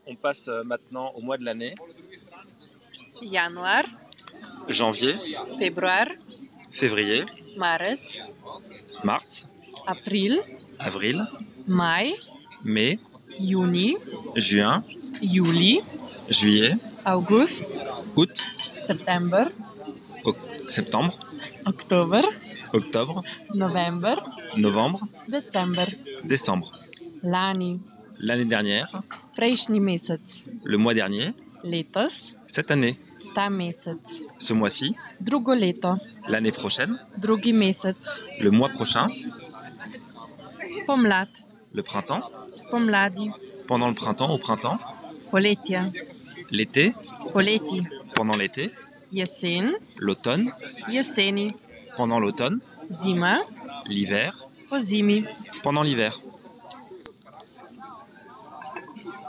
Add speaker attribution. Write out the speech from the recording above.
Speaker 1: On passe maintenant au mois de l'année.
Speaker 2: Januar,
Speaker 1: Janvier,
Speaker 2: februar,
Speaker 1: février,
Speaker 2: maart,
Speaker 1: mars,
Speaker 2: april,
Speaker 1: avril,
Speaker 2: mai,
Speaker 1: mai,
Speaker 2: juni,
Speaker 1: juin,
Speaker 2: juli,
Speaker 1: juillet,
Speaker 2: august,
Speaker 1: août,
Speaker 2: september,
Speaker 1: septembre,
Speaker 2: oktober,
Speaker 1: octobre,
Speaker 2: november,
Speaker 1: novembre,
Speaker 2: december.
Speaker 1: décembre.
Speaker 2: Lani,
Speaker 1: L'année dernière,
Speaker 2: prejšnji mesec,
Speaker 1: le mois dernier,
Speaker 2: letos,
Speaker 1: cette année,
Speaker 2: ta mesec,
Speaker 1: ce mois-ci,
Speaker 2: drugo leto,
Speaker 1: l'année prochaine,
Speaker 2: drugi mesec,
Speaker 1: le mois prochain,
Speaker 2: pomlad,
Speaker 1: le printemps,
Speaker 2: spomladi,
Speaker 1: pendant le printemps, au printemps,
Speaker 2: poletje,
Speaker 1: l'été,
Speaker 2: poleti,
Speaker 1: pendant l'été,
Speaker 2: jesen,
Speaker 1: l'automne,
Speaker 2: jeseni,
Speaker 1: pendant l'automne,
Speaker 2: zima,
Speaker 1: l'hiver,
Speaker 2: pozimi.
Speaker 1: pendant l'hiver.